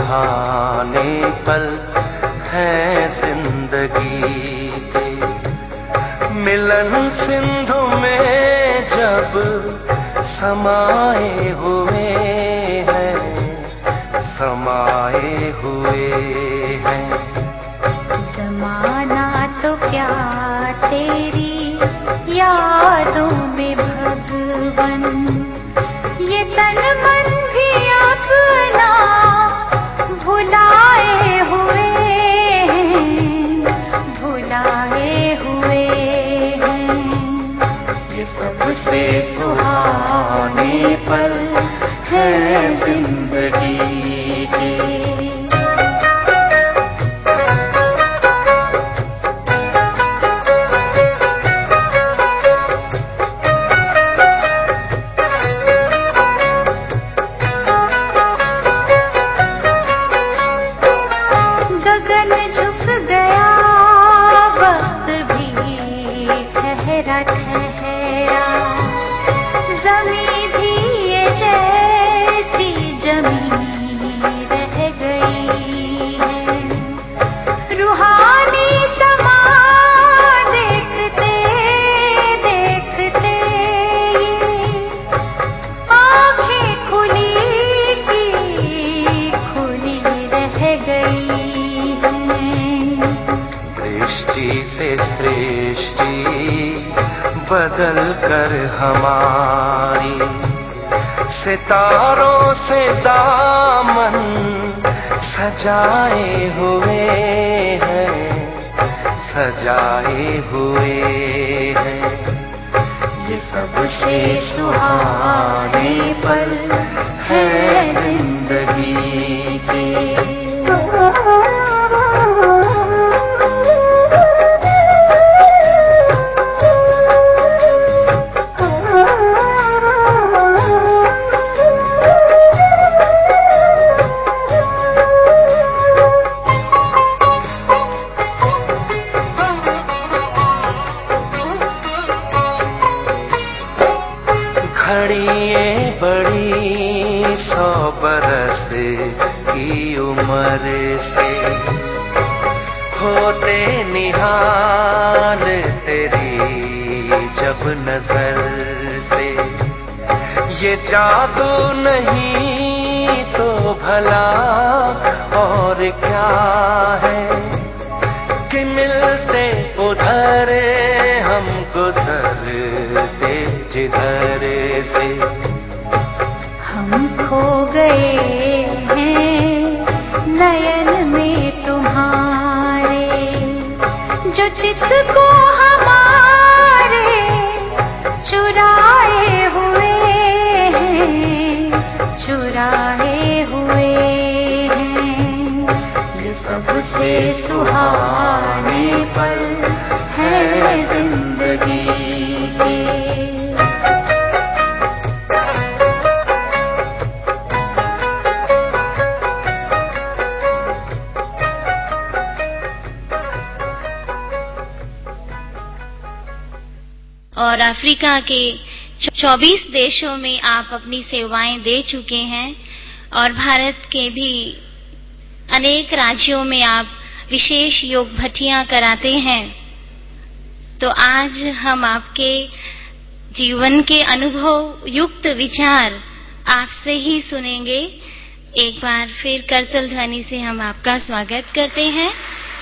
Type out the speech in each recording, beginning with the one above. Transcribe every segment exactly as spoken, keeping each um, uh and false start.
सुहाने पल है जिंदगी के। मिलन सिंधु में जब समाए हुए हैं, समाए हुए हैं। जमाना तो क्या तेरी यादों में भगवन, ये तन मन भी अपना भुलाए हुए हैं, भुलाए हुए हैं। ये सबसे सुहाने पल है जिंदगी के। बदल कर हमारी सितारों से दामन सजाए हुए हैं, सजाए हुए हैं। ये सबसे सुहाने पल है जिंदगी के। घड़िए बड़ी सौ बरस की उम्र से होते निहाल तेरी जब नजर से। ये जादू नहीं तो भला और क्या है कि मिलते उधर हम गुजरते जिधर से। हम खो गए हैं नयन में तुम्हारे, जो चित को हमारे चुराए हुए हैं, चुराए हुए हैं। ये सबसे सुहाने पल है जिंदगी के। और अफ्रीका के चौबीस देशों में आप अपनी सेवाएं दे चुके हैं और भारत के भी अनेक राज्यों में आप विशेष योग भट्टियां कराते हैं। तो आज हम आपके जीवन के अनुभव युक्त विचार आपसे ही सुनेंगे। एक बार फिर करतल ध्वनि से हम आपका स्वागत करते हैं।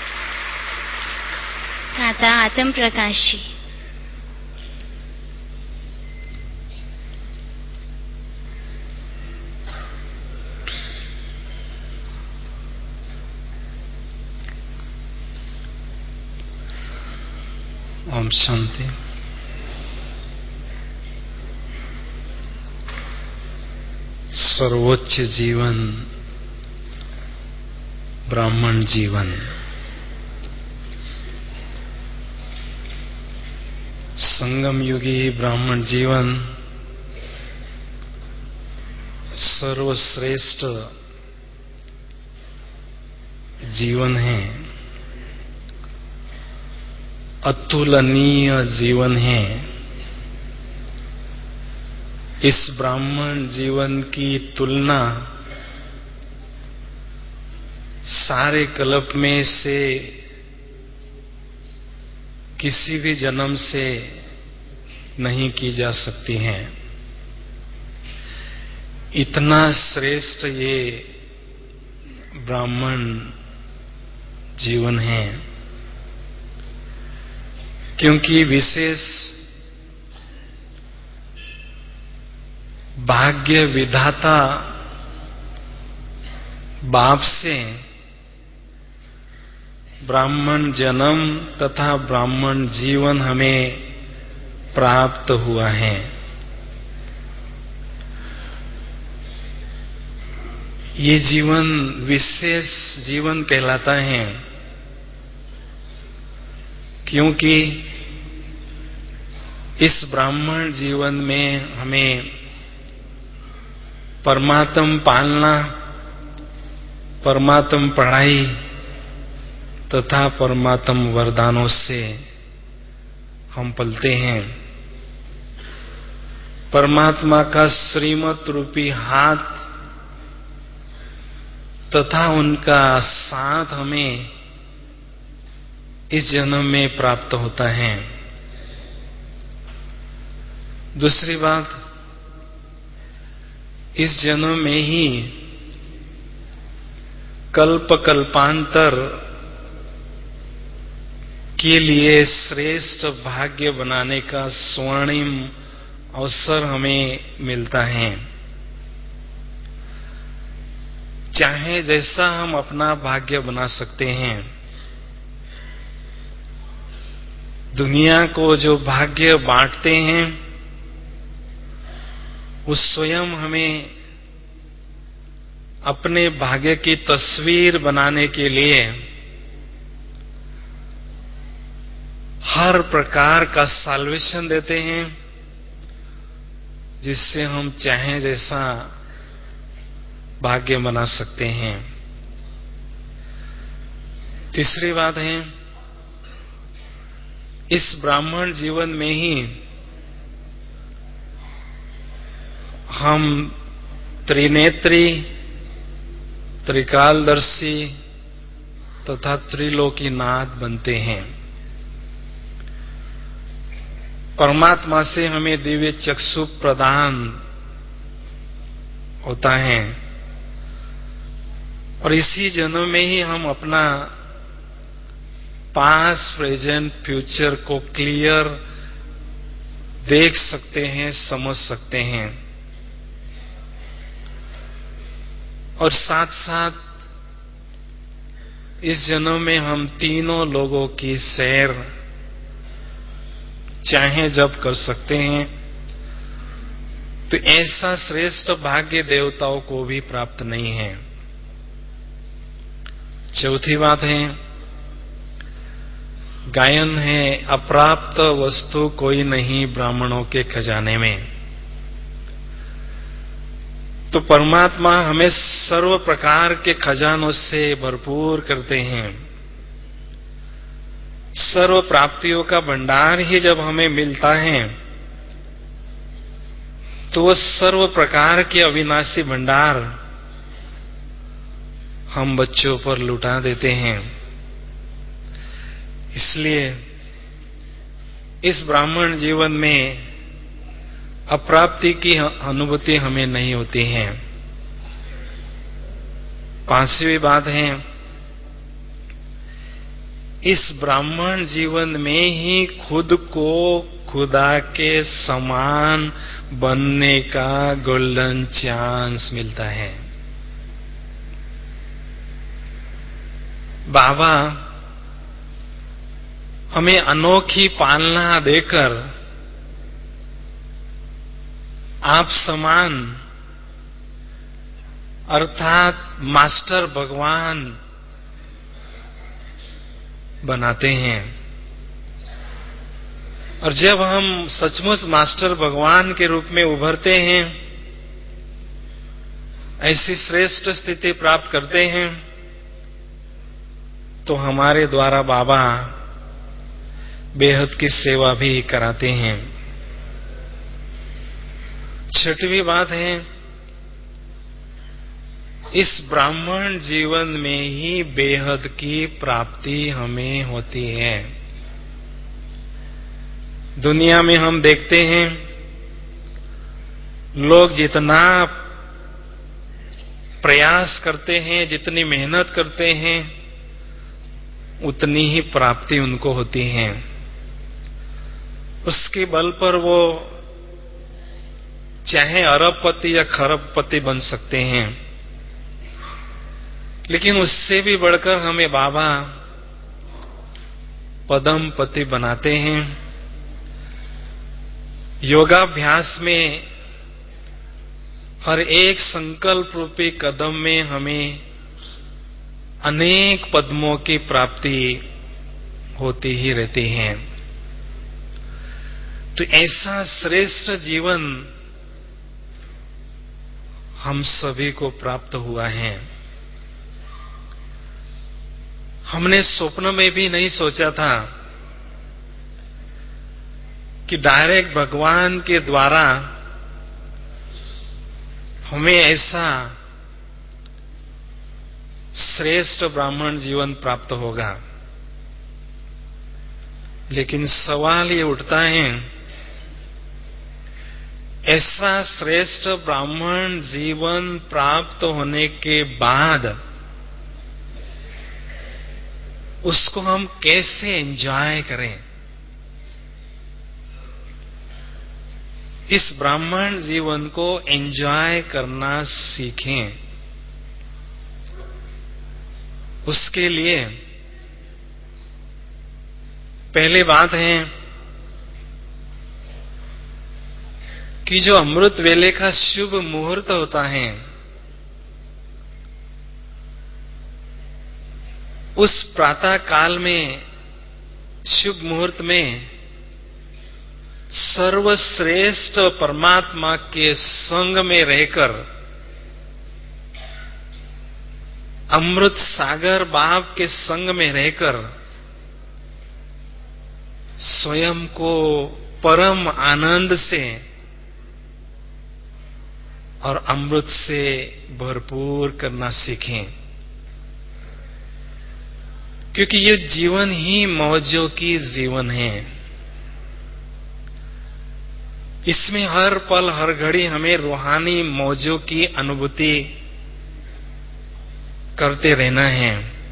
भ्राता आत्म प्रकाश जी। ओम शांति। सर्वोच्च जीवन ब्राह्मण जीवन, संगम युगी ब्राह्मण जीवन सर्वश्रेष्ठ जीवन है, अतुलनीय जीवन है। इस ब्राह्मण जीवन की तुलना सारे कल्प में से किसी भी जन्म से नहीं की जा सकती हैं। इतना श्रेष्ठ ये ब्राह्मण जीवन है, क्योंकि विशेष भाग्य विधाता बाप से ब्राह्मण जन्म तथा ब्राह्मण जीवन हमें प्राप्त हुआ है। ये जीवन विशेष जीवन कहलाता है, क्योंकि इस ब्राह्मण जीवन में हमें परमात्म पालना, परमात्म पढ़ाई तथा परमात्म वरदानों से हम पलते हैं। परमात्मा का श्रीमत रूपी हाथ तथा उनका साथ हमें इस जन्म में प्राप्त होता है। दूसरी बात, इस जन्म में ही कल्प कल्पांतर के लिए श्रेष्ठ भाग्य बनाने का स्वर्णिम अवसर हमें मिलता है। चाहे जैसा हम अपना भाग्य बना सकते हैं। दुनिया को जो भाग्य बांटते हैं, उस स्वयं हमें अपने भाग्य की तस्वीर बनाने के लिए हर प्रकार का सॉल्यूशन देते हैं, जिससे हम चाहे जैसा भाग्य बना सकते हैं। तीसरी बात है, इस ब्राह्मण जीवन में ही हम त्रिनेत्री, त्रिकालदर्शी तथा त्रिलोकीनाथ बनते हैं। परमात्मा से हमें दिव्य चक्षु प्रदान होता है, और इसी जन्म में ही हम अपना पास्ट, प्रेजेंट, फ्यूचर को क्लियर देख सकते हैं, समझ सकते हैं। और साथ साथ इस जन्म में हम तीनों लोगों की सैर चाहे जब कर सकते हैं, तो ऐसा श्रेष्ठ भाग्य देवताओं को भी प्राप्त नहीं है। चौथी बात है, गायन है, अप्राप्त वस्तु कोई नहीं ब्राह्मणों के खजाने में। तो परमात्मा हमें सर्व प्रकार के खजानों से भरपूर करते हैं। सर्व प्राप्तियों का भंडार ही जब हमें मिलता है, तो वह सर्व प्रकार के अविनाशी भंडार हम बच्चों पर लुटा देते हैं। इसलिए इस ब्राह्मण जीवन में अप्राप्ति की अनुभूति हमें नहीं होती है। पांचवी बात है, इस ब्राह्मण जीवन में ही खुद को खुदा के समान बनने का गोल्डन चांस मिलता है। बाबा हमें अनोखी पालना देकर आप समान अर्थात मास्टर भगवान बनाते हैं। और जब हम सचमुच मास्टर भगवान के रूप में उभरते हैं, ऐसी श्रेष्ठ स्थिति प्राप्त करते हैं, तो हमारे द्वारा बाबा बेहद की सेवा भी कराते हैं। छठवीं बात है, इस ब्राह्मण जीवन में ही बेहद की प्राप्ति हमें होती है। दुनिया में हम देखते हैं लोग जितना प्रयास करते हैं, जितनी मेहनत करते हैं, उतनी ही प्राप्ति उनको होती है। उसके बल पर वो चाहे अरबपति या खरबपति बन सकते हैं, लेकिन उससे भी बढ़कर हमें बाबा पदमपति बनाते हैं। योगाभ्यास में हर एक संकल्प रूपी कदम में हमें अनेक पद्मों की प्राप्ति होती ही रहती है। तो ऐसा श्रेष्ठ जीवन हम सभी को प्राप्त हुआ है। हमने स्वप्न में भी नहीं सोचा था कि डायरेक्ट भगवान के द्वारा हमें ऐसा श्रेष्ठ ब्राह्मण जीवन प्राप्त होगा। लेकिन सवाल ये उठता है, ऐसा श्रेष्ठ ब्राह्मण जीवन प्राप्त होने के बाद उसको हम कैसे एंजॉय करें? इस ब्राह्मण जीवन को एंजॉय करना सीखें। उसके लिए पहली बात है कि जो अमृत वेले का शुभ मुहूर्त होता है, उस प्रातः काल में, शुभ मुहूर्त में सर्वश्रेष्ठ परमात्मा के संग में रहकर अमृत सागर बाप के संग में रहकर स्वयं को परम आनंद से और अमृत से भरपूर करना सीखें। क्योंकि ये जीवन ही मौजों की जीवन है। इसमें हर पल हर घड़ी हमें रूहानी मौजों की अनुभूति करते रहना है।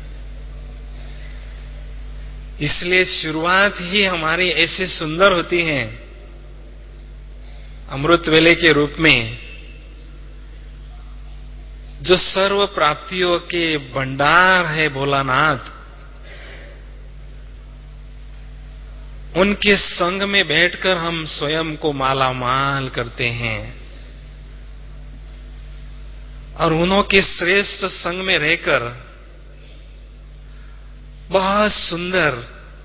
इसलिए शुरुआत ही हमारी ऐसी सुंदर होती है अमृत वेले के रूप में, जो सर्व प्राप्तियों के भंडार है भोलानाथ, उनके संग में बैठकर हम स्वयं को मालामाल करते हैं और उन्हों के श्रेष्ठ संग में रहकर बहुत सुंदर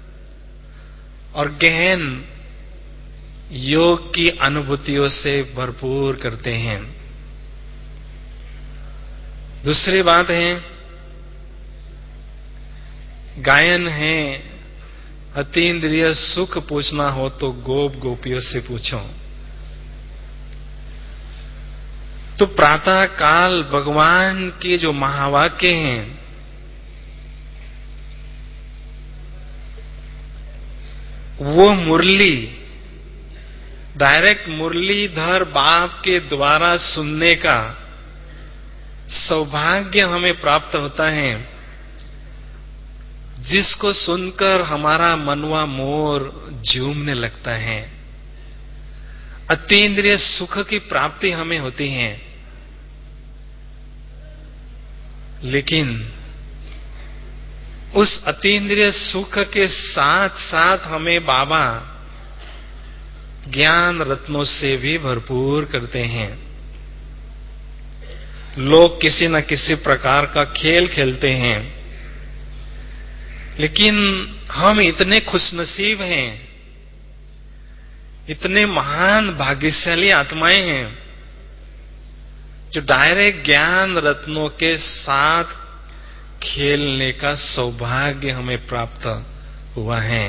और गहन योग की अनुभूतियों से भरपूर करते हैं। दूसरी बात है, गायन है, अतीन्द्रिय सुख पूछना हो तो गोप गोपियों से पूछो। तो प्रातः काल भगवान के जो महावाक्य हैं, वो मुरली डायरेक्ट मुरलीधर बाप के द्वारा सुनने का सौभाग्य हमें प्राप्त होता है, जिसको सुनकर हमारा मनवा मोर झूमने लगता है। अतीन्द्रिय सुख की प्राप्ति हमें होती है। लेकिन उस अतीन्द्रिय सुख के साथ साथ हमें बाबा ज्ञान रत्नों से भी भरपूर करते हैं। लोग किसी न किसी प्रकार का खेल खेलते हैं, लेकिन हम इतने खुशनसीब हैं, इतने महान भाग्यशाली आत्माएं हैं, जो डायरेक्ट ज्ञान रत्नों के साथ खेलने का सौभाग्य हमें प्राप्त हुआ है।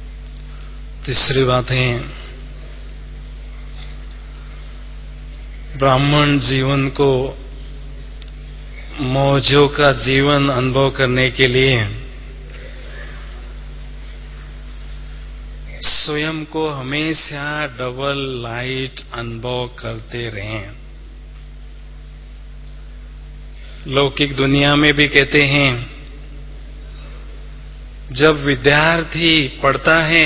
तीसरी बात है, ब्राह्मण जीवन को मौजों का जीवन अनुभव करने के लिए स्वयं को हमेशा डबल लाइट अनुभव करते रहें। लौकिक दुनिया में भी कहते हैं, जब विद्यार्थी पढ़ता है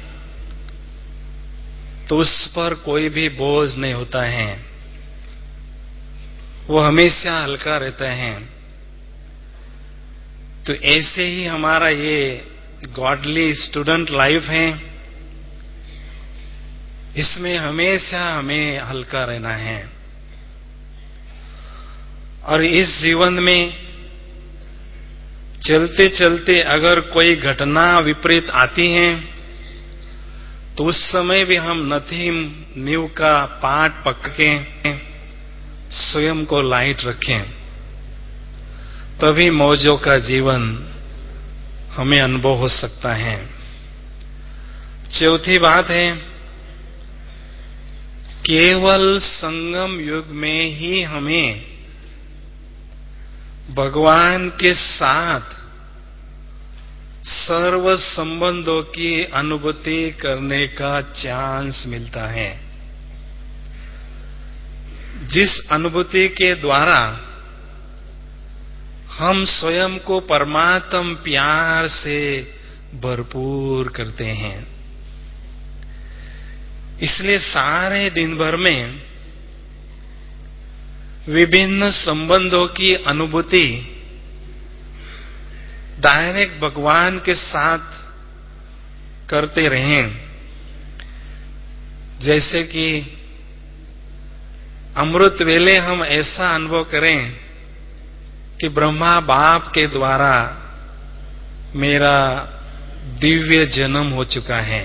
तो उस पर कोई भी बोझ नहीं होता है, वो हमेशा हल्का रहता है। तो ऐसे ही हमारा ये गॉडली स्टूडेंट लाइफ है, इसमें हमेशा हमें हल्का रहना है। और इस जीवन में चलते चलते अगर कोई घटना विपरीत आती है तो उस समय भी हम नथिंग न्यू का पाठ पकड़ के स्वयं को लाइट रखें, तभी मौजों का जीवन हमें अनुभव हो सकता है। चौथी बात है, केवल संगम युग में ही हमें भगवान के साथ सर्व संबंधों की अनुभूति करने का चांस मिलता है, जिस अनुभूति के द्वारा हम स्वयं को परमात्म प्यार से भरपूर करते हैं। इसलिए सारे दिन भर में विभिन्न संबंधों की अनुभूति डायरेक्ट भगवान के साथ करते रहें। जैसे कि अमृत वेले हम ऐसा अनुभव करें कि ब्रह्मा बाप के द्वारा मेरा दिव्य जन्म हो चुका है।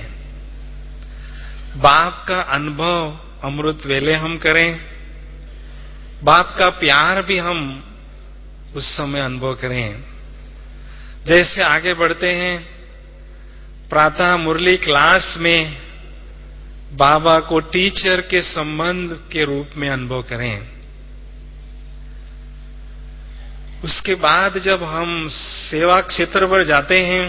बाप का अनुभव अमृत वेले हम करें, बाप का प्यार भी हम उस समय अनुभव करें। जैसे आगे बढ़ते हैं, प्रातः मुरली क्लास में बाबा को टीचर के संबंध के रूप में अनुभव करें। उसके बाद जब हम सेवा क्षेत्र पर जाते हैं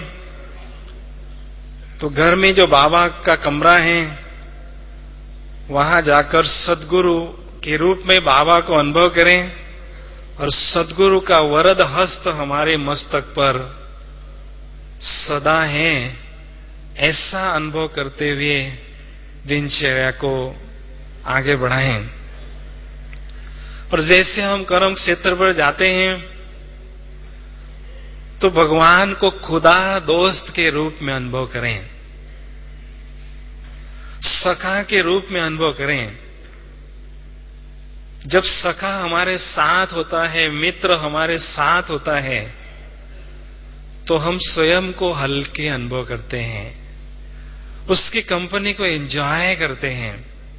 तो घर में जो बाबा का कमरा है वहां जाकर सद्गुरु के रूप में बाबा को अनुभव करें और सद्गुरु का वरद हस्त हमारे मस्तक पर सदा है, ऐसा अनुभव करते हुए दिनचर्या को आगे बढ़ाएं। और जैसे हम कर्म क्षेत्र पर जाते हैं तो भगवान को खुदा दोस्त के रूप में अनुभव करें, सखा के रूप में अनुभव करें। जब सखा हमारे साथ होता है, मित्र हमारे साथ होता है, तो हम स्वयं को हल्के अनुभव करते हैं, उसकी कंपनी को एंजॉय करते हैं।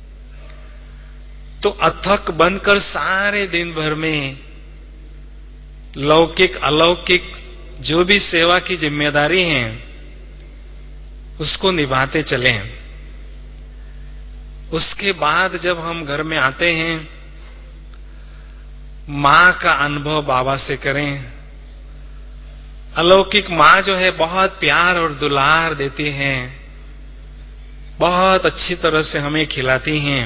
तो अथक बनकर सारे दिन भर में लौकिक अलौकिक जो भी सेवा की जिम्मेदारी है उसको निभाते चलें। उसके बाद जब हम घर में आते हैं, मां का अनुभव बाबा से करें। अलौकिक मां जो है बहुत प्यार और दुलार देती हैं, बहुत अच्छी तरह से हमें खिलाती हैं,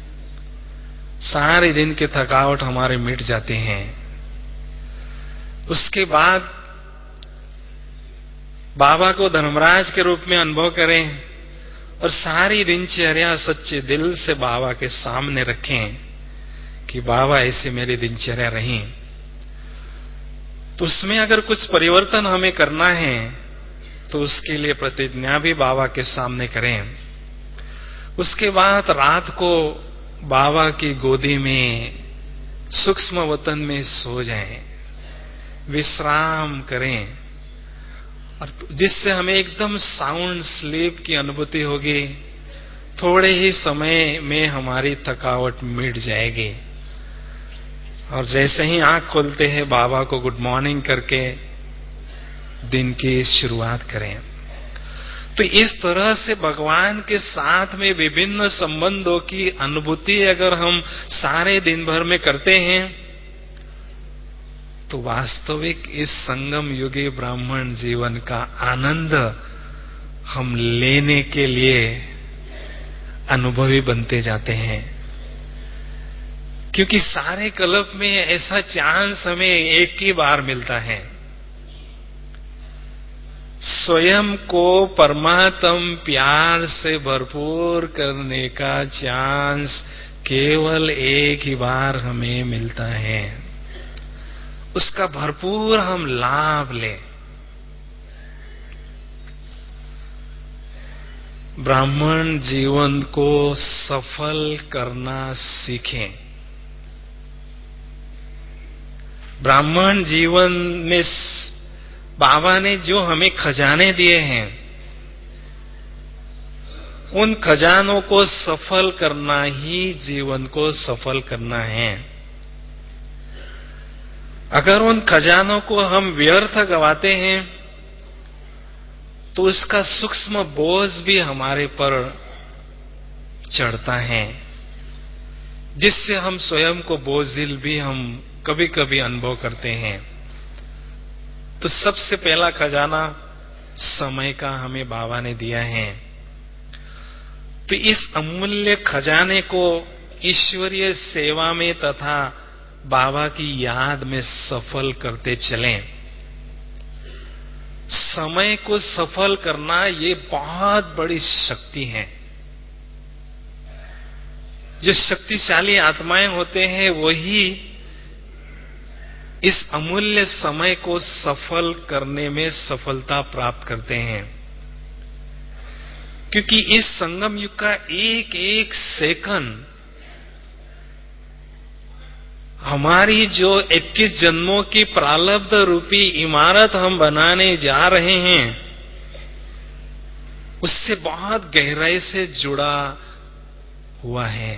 सारे दिन की थकावट हमारे मिट जाती हैं। उसके बाद बाबा को धर्मराज के रूप में अनुभव करें और सारी दिनचर्या सच्चे दिल से बाबा के सामने रखें कि बाबा ऐसे मेरी दिनचर्या रही। तो उसमें अगर कुछ परिवर्तन हमें करना है तो उसके लिए प्रतिज्ञा भी बाबा के सामने करें। उसके बाद रात को बाबा की गोदी में सूक्ष्म वतन में सो जाएं, विश्राम करें, और जिससे हमें एकदम साउंड स्लीप की अनुभूति होगी। थोड़े ही समय में हमारी थकावट मिट जाएगी और जैसे ही आंख खोलते हैं बाबा को गुड मॉर्निंग करके दिन की शुरुआत करें। तो इस तरह से भगवान के साथ में विभिन्न संबंधों की अनुभूति अगर हम सारे दिन भर में करते हैं तो वास्तविक इस संगम युगी ब्राह्मण जीवन का आनंद हम लेने के लिए अनुभवी बनते जाते हैं। क्योंकि सारे कल्प में ऐसा चांस हमें एक ही बार मिलता है। स्वयं को परमात्म प्यार से भरपूर करने का चांस केवल एक ही बार हमें मिलता है। उसका भरपूर हम लाभ लें। ब्राह्मण जीवन को सफल करना सीखें। ब्राह्मण जीवन में बाबा ने जो हमें खजाने दिए हैं, उन खजानों को सफल करना ही जीवन को सफल करना है। अगर उन खजानों को हम व्यर्थ गवाते हैं तो उसका सूक्ष्म बोझ भी हमारे पर चढ़ता है, जिससे हम स्वयं को बोझिल भी हम कभी कभी अनुभव करते हैं। तो सबसे पहला खजाना समय का हमें बाबा ने दिया है। तो इस अमूल्य खजाने को ईश्वरीय सेवा में तथा बाबा की याद में सफल करते चलें। समय को सफल करना ये बहुत बड़ी शक्ति है। जो शक्तिशाली आत्माएं होते हैं वही इस अमूल्य समय को सफल करने में सफलता प्राप्त करते हैं। क्योंकि इस संगम युग का एक एक सेकंड हमारी जो इक्कीस जन्मों की प्रारब्ध रूपी इमारत हम बनाने जा रहे हैं उससे बहुत गहराई से जुड़ा हुआ है।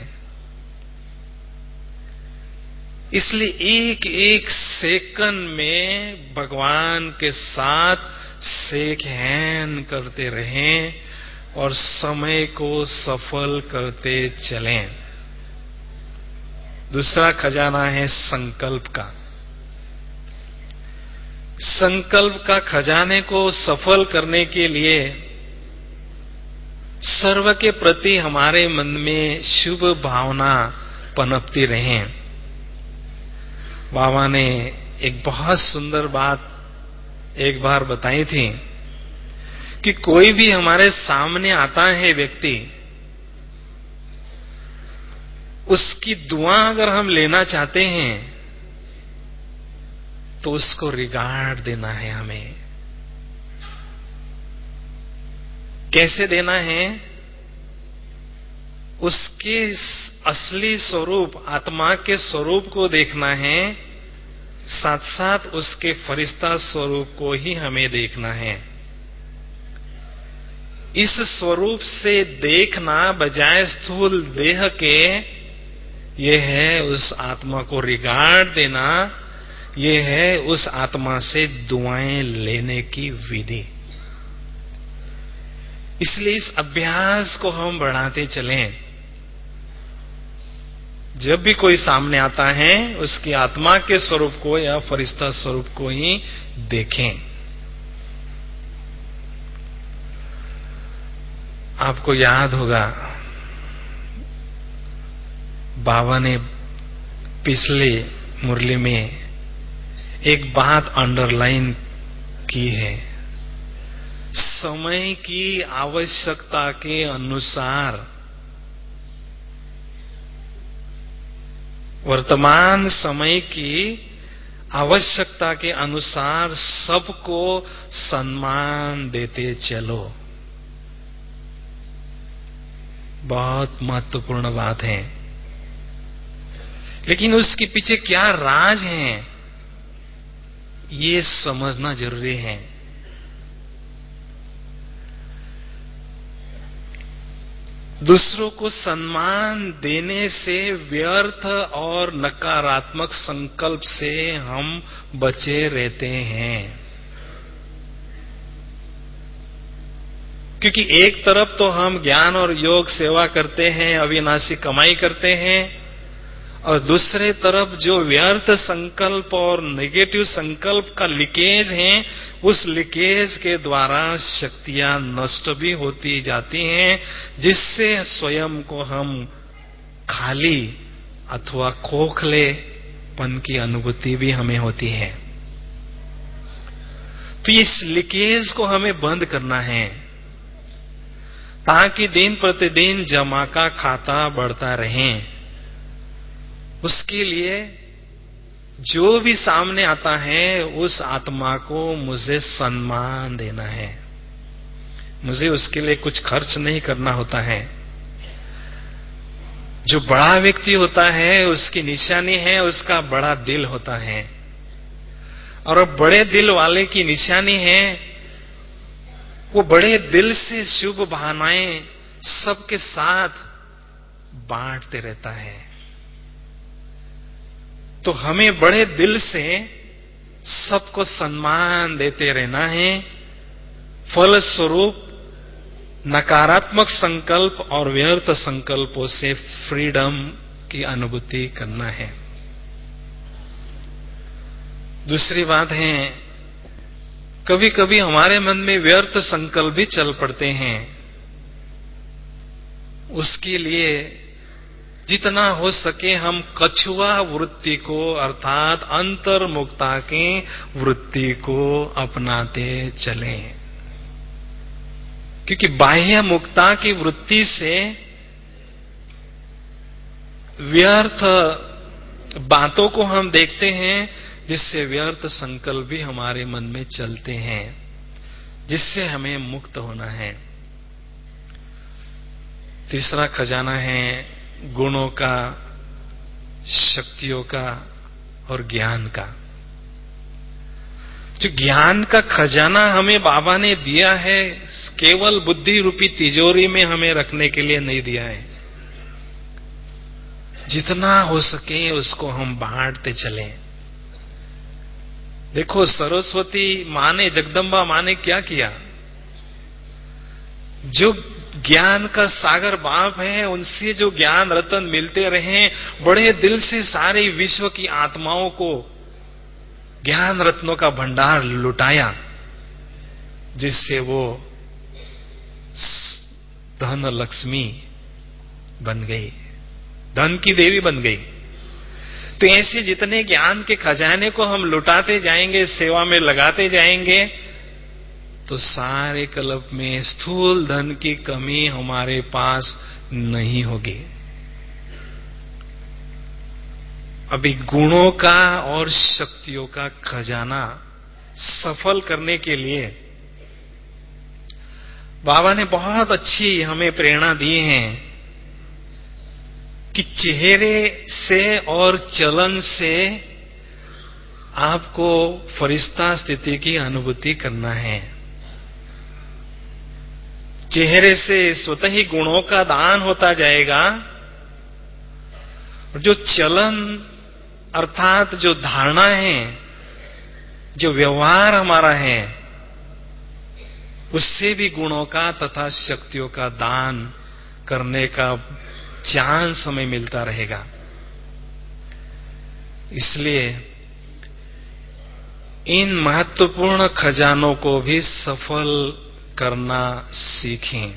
इसलिए एक एक सेकंड में भगवान के साथ शेक हैंड करते रहें और समय को सफल करते चलें। दूसरा खजाना है संकल्प का। संकल्प का खजाने को सफल करने के लिए सर्व के प्रति हमारे मन में शुभ भावना पनपती रहे। बाबा ने एक बहुत सुंदर बात एक बार बताई थी कि कोई भी हमारे सामने आता है व्यक्ति, उसकी दुआ अगर हम लेना चाहते हैं तो उसको रिगार्ड देना है। हमें कैसे देना है? उसके असली स्वरूप आत्मा के स्वरूप को देखना है, साथ साथ उसके फरिश्ता स्वरूप को ही हमें देखना है। इस स्वरूप से देखना बजाय स्थूल देह के, यह है उस आत्मा को रिगार्ड देना, यह है उस आत्मा से दुआएं लेने की विधि। इसलिए इस अभ्यास को हम बढ़ाते चलें। जब भी कोई सामने आता है उसकी आत्मा के स्वरूप को या फरिश्ता स्वरूप को ही देखें। आपको याद होगा बाबा ने पिछले मुरली में एक बात अंडरलाइन की है। समय की आवश्यकता के अनुसार, वर्तमान समय की आवश्यकता के अनुसार सबको सम्मान देते चलो। बहुत महत्वपूर्ण बात है। लेकिन उसके पीछे क्या राज है ये समझना जरूरी है। दूसरों को सम्मान देने से व्यर्थ और नकारात्मक संकल्प से हम बचे रहते हैं। क्योंकि एक तरफ तो हम ज्ञान और योग सेवा करते हैं, अविनाशी कमाई करते हैं, और दूसरे तरफ जो व्यर्थ संकल्प और नेगेटिव संकल्प का लीकेज है, उस लीकेज के द्वारा शक्तियां नष्ट भी होती जाती हैं, जिससे स्वयं को हम खाली अथवा खोखलेपन की अनुभूति भी हमें होती है। तो इस लीकेज को हमें बंद करना है, ताकि दिन प्रतिदिन जमा का खाता बढ़ता रहे। उसके लिए जो भी सामने आता है, उस आत्मा को मुझे सम्मान देना है। मुझे उसके लिए कुछ खर्च नहीं करना होता है। जो बड़ा व्यक्ति होता है, उसकी निशानी है उसका बड़ा दिल होता है, और बड़े दिल वाले की निशानी है वो बड़े दिल से शुभ भावनाएं सबके साथ बांटते रहता है। तो हमें बड़े दिल से सबको सम्मान देते रहना है। फलस्वरूप नकारात्मक संकल्प और व्यर्थ संकल्पों से फ्रीडम की अनुभूति करना है। दूसरी बात है, कभी कभी हमारे मन में व्यर्थ संकल्प भी चल पड़ते हैं। उसके लिए जितना हो सके हम कछुआ वृत्ति को, अर्थात अंतर्मुखता की वृत्ति को अपनाते चलें, क्योंकि बाह्य मुक्ता की वृत्ति से व्यर्थ बातों को हम देखते हैं, जिससे व्यर्थ संकल्प भी हमारे मन में चलते हैं, जिससे हमें मुक्त होना है। तीसरा खजाना है गुणों का, शक्तियों का और ज्ञान का। जो ज्ञान का खजाना हमें बाबा ने दिया है, केवल बुद्धि रूपी तिजोरी में हमें रखने के लिए नहीं दिया है। जितना हो सके उसको हम बांटते चलें। देखो, सरस्वती मां ने, जगदम्बा मां ने क्या किया? जो ज्ञान का सागर बाप है, उनसे जो ज्ञान रतन मिलते रहे, बड़े दिल से सारे विश्व की आत्माओं को ज्ञान रत्नों का भंडार लुटाया, जिससे वो धन लक्ष्मी बन गई, धन की देवी बन गई। तो ऐसे जितने ज्ञान के खजाने को हम लुटाते जाएंगे, सेवा में लगाते जाएंगे, तो सारे कल्प में स्थूल धन की कमी हमारे पास नहीं होगी। अभी गुणों का और शक्तियों का खजाना सफल करने के लिए बाबा ने बहुत अच्छी हमें प्रेरणा दी है कि चेहरे से और चलन से आपको फरिश्ता स्थिति की अनुभूति करना है। चेहरे से स्वतः ही गुणों का दान होता जाएगा, और जो चलन अर्थात जो धारणा है, जो व्यवहार हमारा है, उससे भी गुणों का तथा शक्तियों का दान करने का चांस हमें मिलता रहेगा। इसलिए इन महत्वपूर्ण खजानों को भी सफल करना सीखें।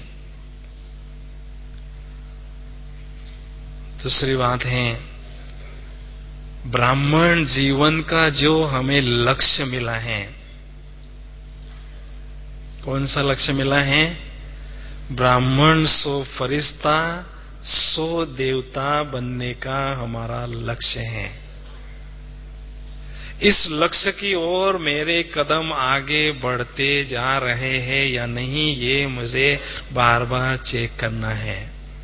दूसरी बात है, ब्राह्मण जीवन का जो हमें लक्ष्य मिला है, कौन सा लक्ष्य मिला है? ब्राह्मण सो फरिश्ता सो देवता बनने का हमारा लक्ष्य है। इस लक्ष्य की ओर मेरे कदम आगे बढ़ते जा रहे हैं या नहीं, ये मुझे बार बार चेक करना है।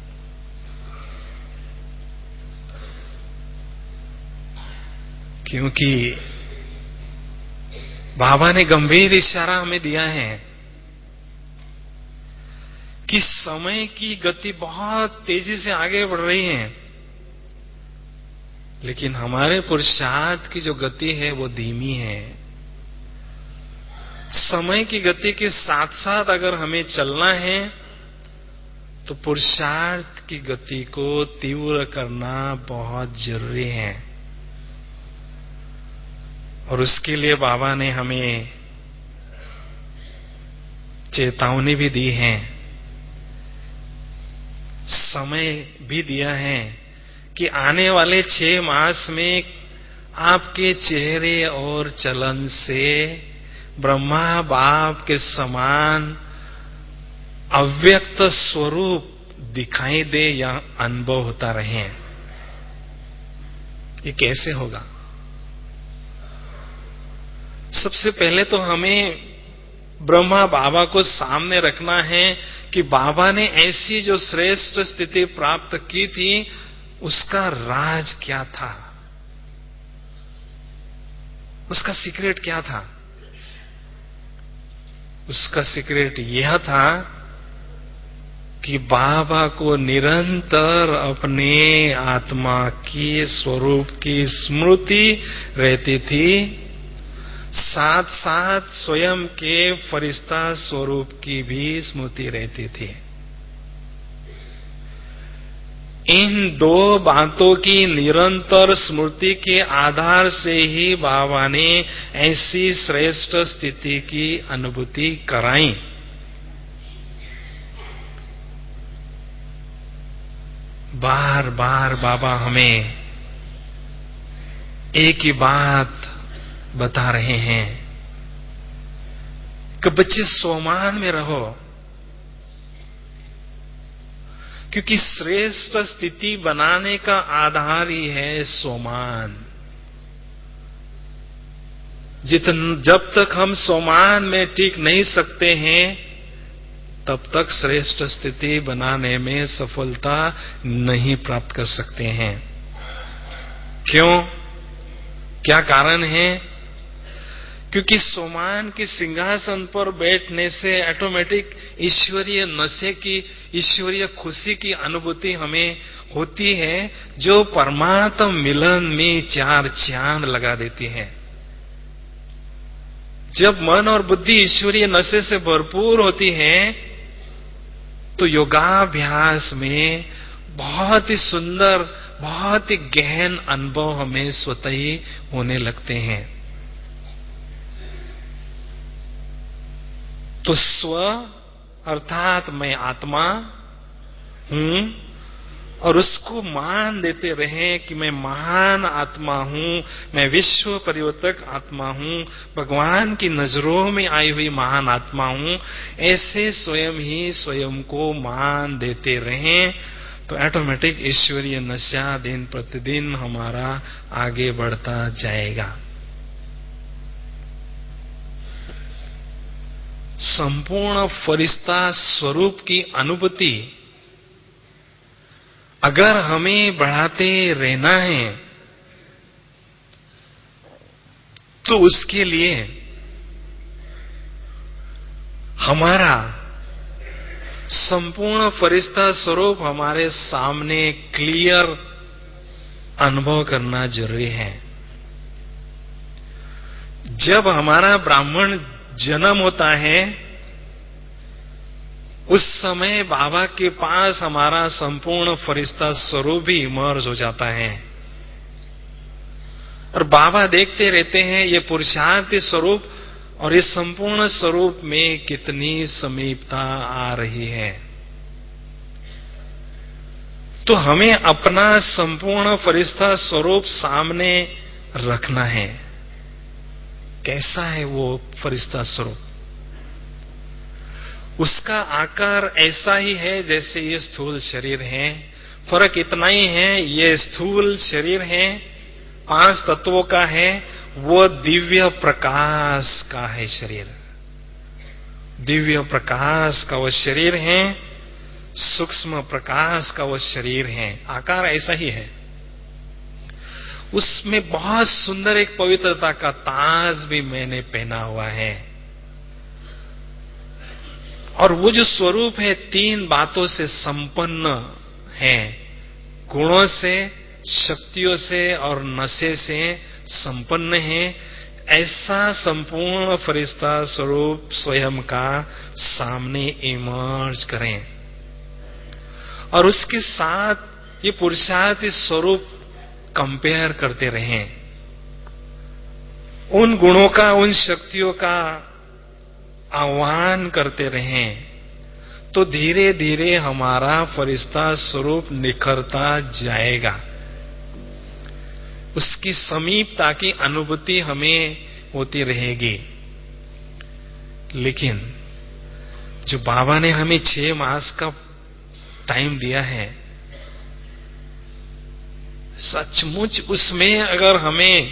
क्योंकि बाबा ने गंभीर इशारा हमें दिया है कि समय की गति बहुत तेजी से आगे बढ़ रही है, लेकिन हमारे पुरुषार्थ की जो गति है वो धीमी है। समय की गति के साथ साथ अगर हमें चलना है तो पुरुषार्थ की गति को तीव्र करना बहुत जरूरी है। और उसके लिए बाबा ने हमें चेतावनी भी दी है, समय भी दिया है कि आने वाले छह मास में आपके चेहरे और चलन से ब्रह्मा बाप के समान अव्यक्त स्वरूप दिखाई दे या अनुभव होता रहे। ये कैसे होगा? सबसे पहले तो हमें ब्रह्मा बाबा को सामने रखना है कि बाबा ने ऐसी जो श्रेष्ठ स्थिति प्राप्त की थी उसका राज क्या था, उसका सीक्रेट क्या था। उसका सीक्रेट यह था कि बाबा को निरंतर अपने आत्मा की स्वरूप की स्मृति रहती थी, साथ साथ स्वयं के फरिश्ता स्वरूप की भी स्मृति रहती थी। इन दो बातों की निरंतर स्मृति के आधार से ही बाबा ने ऐसी श्रेष्ठ स्थिति की अनुभूति कराई। बार बार बाबा हमें एक ही बात बता रहे हैं कि बच्चे सोमान में रहो, क्योंकि श्रेष्ठ स्थिति बनाने का आधार ही है सोमान। जितन जब तक हम सोमान में टिक नहीं सकते हैं तब तक श्रेष्ठ स्थिति बनाने में सफलता नहीं प्राप्त कर सकते हैं। क्यों? क्या कारण है? क्योंकि सोमान के सिंहासन पर बैठने से ऑटोमेटिक ईश्वरीय नशे की, ईश्वरीय खुशी की अनुभूति हमें होती है, जो परमात्म मिलन में चार चांद लगा देती है। जब मन और बुद्धि ईश्वरीय नशे से भरपूर होती है तो योगाभ्यास में बहुत ही सुंदर, बहुत ही गहन अनुभव हमें स्वतः ही होने लगते हैं। तो स्व अर्थात मैं आत्मा हूं और उसको मान देते रहें कि मैं महान आत्मा हूं, मैं विश्व परिवर्तक आत्मा हूं, भगवान की नजरों में आई हुई महान आत्मा हूं, ऐसे स्वयं ही स्वयं को मान देते रहें तो ऑटोमेटिक ईश्वरीय नशा दिन प्रतिदिन हमारा आगे बढ़ता जाएगा। संपूर्ण फरिश्ता स्वरूप की अनुभूति अगर हमें बढ़ाते रहना है तो उसके लिए हमारा संपूर्ण फरिश्ता स्वरूप हमारे सामने क्लियर अनुभव करना जरूरी है। जब हमारा ब्राह्मण जन्म होता है उस समय बाबा के पास हमारा संपूर्ण फरिश्ता स्वरूप भी इमर्ज हो जाता है और बाबा देखते रहते हैं ये पुरुषार्थी स्वरूप और इस संपूर्ण स्वरूप में कितनी समीपता आ रही है। तो हमें अपना संपूर्ण फरिश्ता स्वरूप सामने रखना है। कैसा है वो फरिश्ता स्वरूप? उसका आकार ऐसा ही है जैसे ये स्थूल शरीर है। फर्क इतना ही है, ये स्थूल शरीर है, पांच तत्वों का है, वो दिव्य प्रकाश का है शरीर। दिव्य प्रकाश का वो शरीर है, सूक्ष्म प्रकाश का वो शरीर है। आकार ऐसा ही है। उसमें बहुत सुंदर एक पवित्रता का ताज भी मैंने पहना हुआ है। और वो जो स्वरूप है तीन बातों से संपन्न है, गुणों से, शक्तियों से और नशे से संपन्न है। ऐसा संपूर्ण फरिश्ता स्वरूप स्वयं का सामने इमर्ज करें और उसके साथ ये पुरुषार्थ स्वरूप कंपेयर करते रहें, उन गुणों का, उन शक्तियों का आह्वान करते रहें, तो धीरे धीरे हमारा फरिश्ता स्वरूप निखरता जाएगा। उसकी समीपता की अनुभूति हमें होती रहेगी। लेकिन जो बाबा ने हमें छह मास का टाइम दिया है, सचमुच उसमें अगर हमें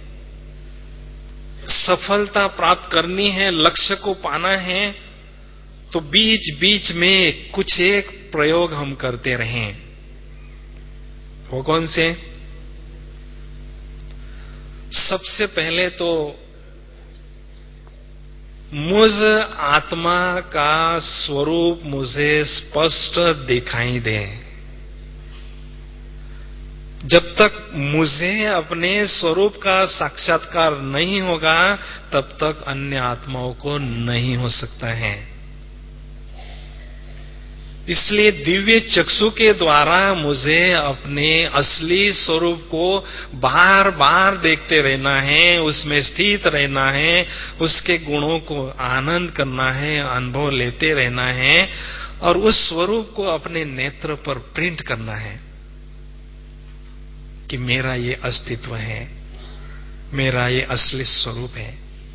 सफलता प्राप्त करनी है, लक्ष्य को पाना है, तो बीच बीच में कुछ एक प्रयोग हम करते रहें। वो कौन से? सबसे पहले तो मुझ आत्मा का स्वरूप मुझे स्पष्ट दिखाई दे। जब तक मुझे अपने स्वरूप का साक्षात्कार नहीं होगा, तब तक अन्य आत्माओं को नहीं हो सकता है। इसलिए दिव्य चक्षु के द्वारा मुझे अपने असली स्वरूप को बार बार देखते रहना है, उसमें स्थित रहना है, उसके गुणों को आनंद करना है, अनुभव लेते रहना है और उस स्वरूप को अपने नेत्र पर प्रिंट करना है कि मेरा ये अस्तित्व है, मेरा ये असली स्वरूप है।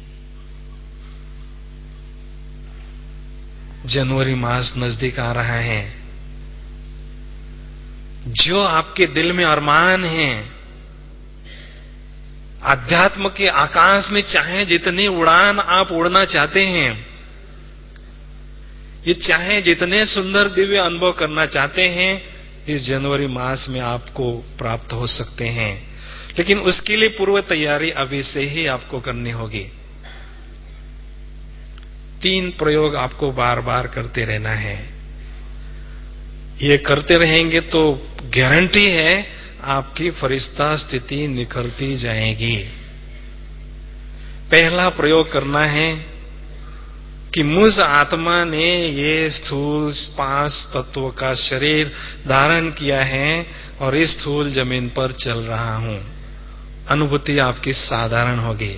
जनवरी मास नजदीक आ रहा है। जो आपके दिल में अरमान है, आध्यात्म के आकाश में चाहे जितनी उड़ान आप उड़ना चाहते हैं, ये चाहे जितने सुंदर दिव्य अनुभव करना चाहते हैं, इस जनवरी मास में आपको प्राप्त हो सकते हैं। लेकिन उसके लिए पूर्व तैयारी अभी से ही आपको करनी होगी। तीन प्रयोग आपको बार बार करते रहना है। ये करते रहेंगे तो गारंटी है आपकी फरिश्ता स्थिति निखरती जाएगी। पहला प्रयोग करना है कि मुझ आत्मा ने ये स्थूल पांच तत्वों का शरीर धारण किया है और इस स्थूल जमीन पर चल रहा हूं। अनुभूति आपकी साधारण होगी।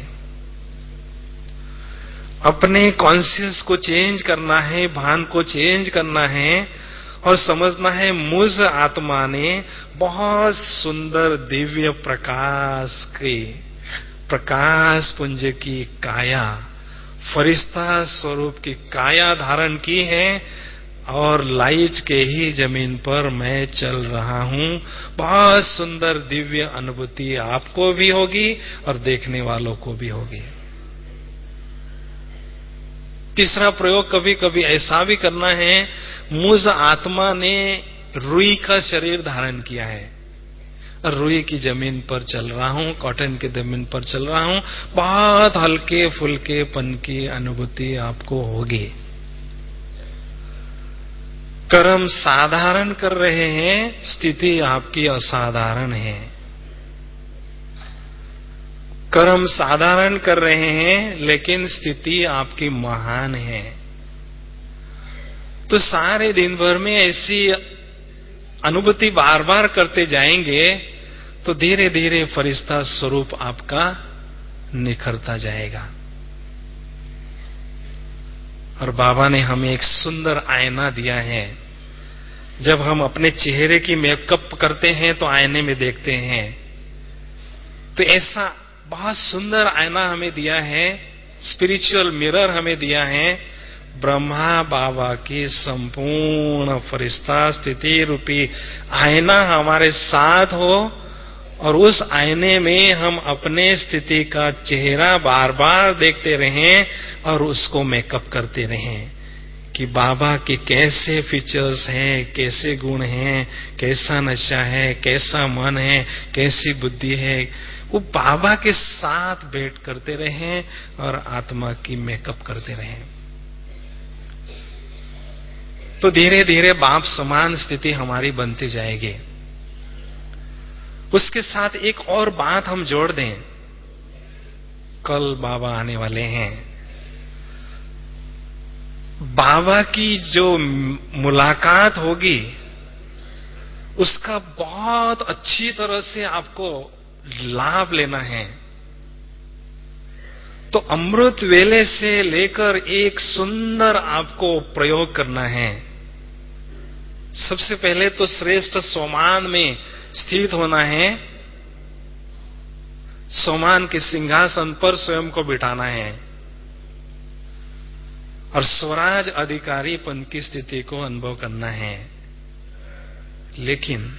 अपने कॉन्शियस को चेंज करना है, भान को चेंज करना है और समझना है मुझ आत्मा ने बहुत सुंदर दिव्य प्रकाश की, प्रकाश पुंज की काया, फरिश्ता स्वरूप की काया धारण की है और लाइट के ही जमीन पर मैं चल रहा हूं। बहुत सुंदर दिव्य अनुभूति आपको भी होगी और देखने वालों को भी होगी। तीसरा प्रयोग कभी कभी ऐसा भी करना है, मुझ आत्मा ने रुई का शरीर धारण किया है और रुई की जमीन पर चल रहा हूं, कॉटन की जमीन पर चल रहा हूं। बहुत हल्के फुल्के पन की अनुभूति आपको होगी। कर्म साधारण कर रहे हैं, स्थिति आपकी असाधारण है। कर्म साधारण कर रहे हैं लेकिन स्थिति आपकी महान है। तो सारे दिन भर में ऐसी अनुभूति बार बार करते जाएंगे तो धीरे धीरे फरिश्ता स्वरूप आपका निखरता जाएगा। और बाबा ने हमें एक सुंदर आईना दिया है। जब हम अपने चेहरे की मेकअप करते हैं तो आईने में देखते हैं, तो ऐसा बहुत सुंदर आईना हमें दिया है, स्पिरिचुअल मिरर हमें दिया है। ब्रह्मा बाबा की संपूर्ण फरिश्ता स्थिति रूपी आईना हमारे साथ हो और उस आईने में हम अपने स्थिति का चेहरा बार बार देखते रहें और उसको मेकअप करते रहें कि बाबा के कैसे फीचर्स हैं, कैसे गुण हैं, कैसा नशा है, कैसा मन है, कैसी बुद्धि है। वो बाबा के साथ बैठ करते रहें और आत्मा की मेकअप करते रहें। तो धीरे धीरे बाप समान स्थिति हमारी बनती जाएगी। उसके साथ एक और बात हम जोड़ दें कल बाबा आने वाले हैं। बाबा की जो मुलाकात होगी उसका बहुत अच्छी तरह से आपको लाभ लेना है। तो अमृत वेले से लेकर एक सुंदर आपको प्रयोग करना है। सबसे पहले तो श्रेष्ठ सोमान में स्थित होना है। सोमान के सिंहासन पर स्वयं को बिठाना है और स्वराज अधिकारीपन की स्थिति को अनुभव करना है। लेकिन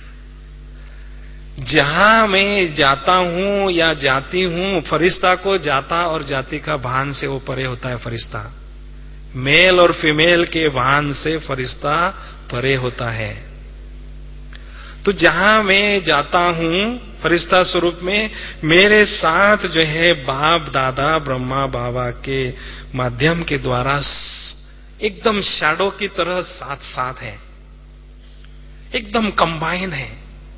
जहां मैं जाता हूं या जाती हूं, फरिश्ता को जाता और जाति का भान से वो परे होता है। फरिश्ता मेल और फीमेल के भान से फरिश्ता परे होता है। तो जहां मैं जाता हूं फरिश्ता स्वरूप में, मेरे साथ जो है बाप दादा ब्रह्मा बाबा के माध्यम के द्वारा एकदम शैडो की तरह साथ साथ है, एकदम कंबाइन है।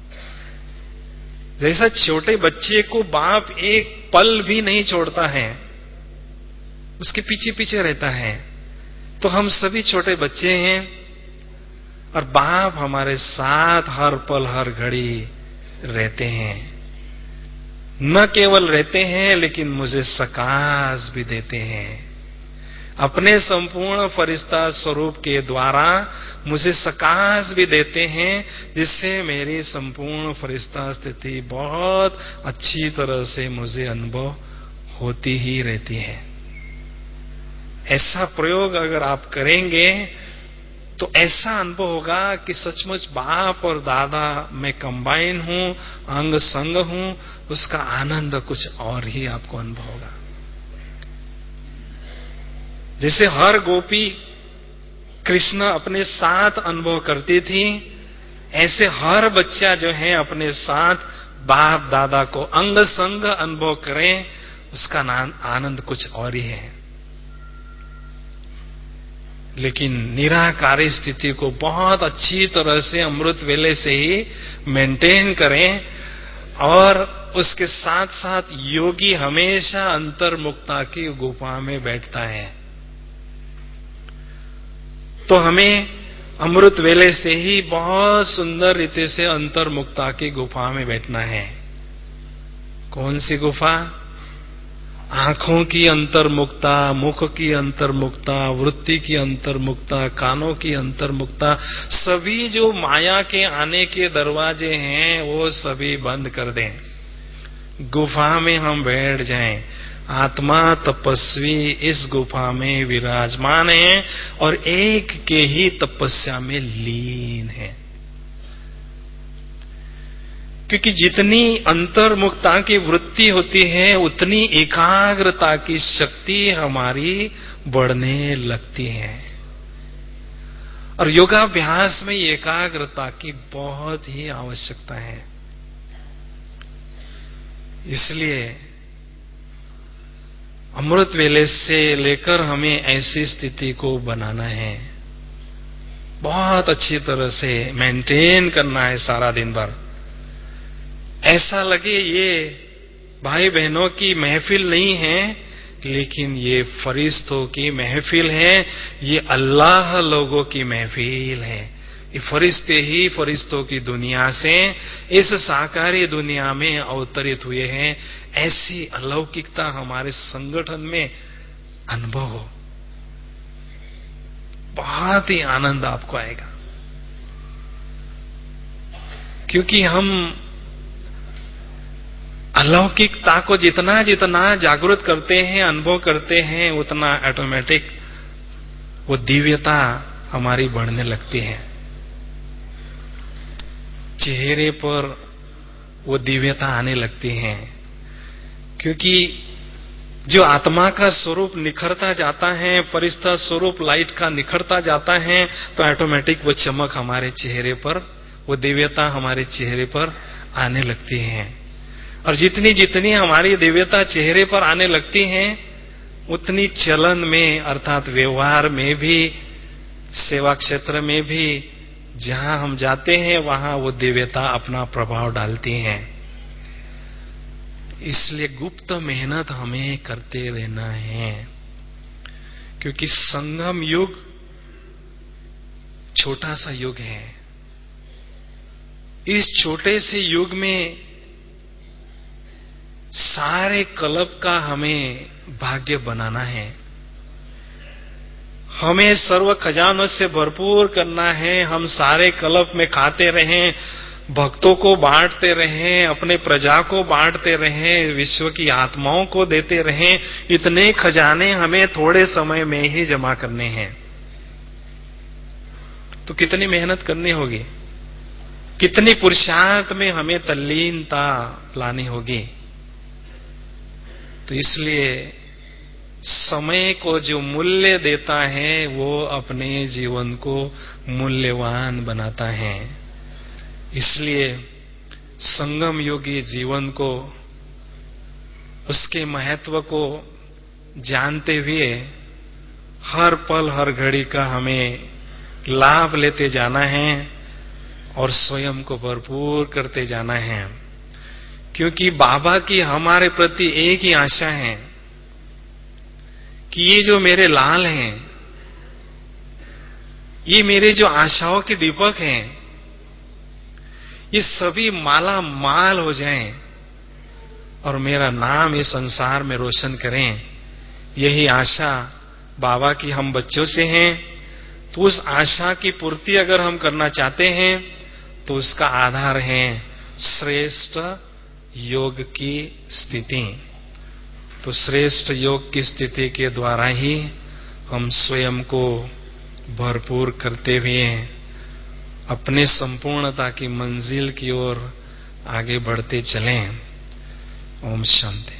जैसा छोटे बच्चे को बाप एक पल भी नहीं छोड़ता है, उसके पीछे पीछे रहता है, तो हम सभी छोटे बच्चे हैं और बाप हमारे साथ हर पल हर घड़ी रहते हैं। न केवल रहते हैं लेकिन मुझे सकाश भी देते हैं। अपने संपूर्ण फरिश्ता स्वरूप के द्वारा मुझे सकाश भी देते हैं, जिससे मेरी संपूर्ण फरिश्ता स्थिति बहुत अच्छी तरह से मुझे अनुभव होती ही रहती है। ऐसा प्रयोग अगर आप करेंगे तो ऐसा अनुभव होगा कि सचमुच बाप और दादा मैं कंबाइन हूं, अंग संग हूं। उसका आनंद कुछ और ही आपको अनुभव होगा। जैसे हर गोपी कृष्ण अपने साथ अनुभव करती थी, ऐसे हर बच्चा जो है अपने साथ बाप दादा को अंग संग अनुभव करें, उसका आनंद कुछ और ही है। लेकिन निराकारी स्थिति को बहुत अच्छी तरह से अमृत वेले से ही मेंटेन करें, और उसके साथ साथ योगी हमेशा अंतर्मुक्ता की गुफा में बैठता है। तो हमें अमृत वेले से ही बहुत सुंदर रीति से अंतर्मुक्ता की गुफा में बैठना है। कौन सी गुफा? आंखों की अंतर्मुक्ता, मुख की अंतर्मुक्ता, वृत्ति की अंतर्मुक्ता, कानों की अंतर्मुक्ता, सभी जो माया के आने के दरवाजे हैं वो सभी बंद कर दें। गुफा में हम बैठ जाएं। आत्मा तपस्वी इस गुफा में विराजमान है और एक के ही तपस्या में लीन है। क्योंकि जितनी अंतर्मुक्ता की वृत्ति होती है उतनी एकाग्रता की शक्ति हमारी बढ़ने लगती है। और योगाभ्यास में एकाग्रता की बहुत ही आवश्यकता है। इसलिए अमृत वेले से लेकर हमें ऐसी स्थिति को बनाना है, बहुत अच्छी तरह से मेंटेन करना है सारा दिन भर। ऐसा लगे ये भाई बहनों की महफिल नहीं है, लेकिन ये फरिश्तों की महफिल है, ये अल्लाह लोगों की महफिल है। ये फरिश्ते ही फरिश्तों की दुनिया से इस साकारी दुनिया में अवतरित हुए हैं। ऐसी अलौकिकता हमारे संगठन में अनुभव हो, बहुत ही आनंद आपको आएगा। क्योंकि हम अलौकिकता को जितना जितना जागृत करते हैं, अनुभव करते हैं, उतना ऑटोमेटिक वो दिव्यता हमारी बढ़ने लगती है। चेहरे पर वो दिव्यता आने लगती है, क्योंकि जो आत्मा का स्वरूप निखरता जाता है, फरिश्ता स्वरूप लाइट का निखरता जाता है, तो ऑटोमेटिक वो चमक हमारे चेहरे पर, वो दिव्यता हमारे चेहरे पर आने लगती है। और जितनी जितनी हमारी दिव्यता चेहरे पर आने लगती है, उतनी चलन में अर्थात व्यवहार में भी, सेवा क्षेत्र में भी, जहां हम जाते हैं वहां वो दिव्यता अपना प्रभाव डालती हैं। इसलिए गुप्त मेहनत हमें करते रहना है, क्योंकि संगम युग छोटा सा युग है। इस छोटे से युग में सारे कल्प का हमें भाग्य बनाना है। हमें सर्व खजानों से भरपूर करना है। हम सारे कल्प में खाते रहें, भक्तों को बांटते रहें, अपने प्रजा को बांटते रहें, विश्व की आत्माओं को देते रहें। इतने खजाने हमें थोड़े समय में ही जमा करने हैं। तो कितनी मेहनत करनी होगी, कितनी पुरुषार्थ में हमें तल्लीनता लानी होगी। तो इसलिए समय को जो मूल्य देता है वो अपने जीवन को मूल्यवान बनाता है। इसलिए संगम योगी जीवन को, उसके महत्व को जानते हुए हर पल हर घड़ी का हमें लाभ लेते जाना है और स्वयं को भरपूर करते जाना है। क्योंकि बाबा की हमारे प्रति एक ही आशा है कि ये जो मेरे लाल हैं, ये मेरे जो आशाओं के दीपक हैं, ये सभी माला माल हो जाएं और मेरा नाम इस संसार में रोशन करें। यही आशा बाबा की हम बच्चों से हैं। तो उस आशा की पूर्ति अगर हम करना चाहते हैं तो उसका आधार है श्रेष्ठ योग की स्थिति। तो श्रेष्ठ योग की स्थिति के द्वारा ही हम स्वयं को भरपूर करते हुए अपने संपूर्णता की मंजिल की ओर आगे बढ़ते चलें। ओम शांति।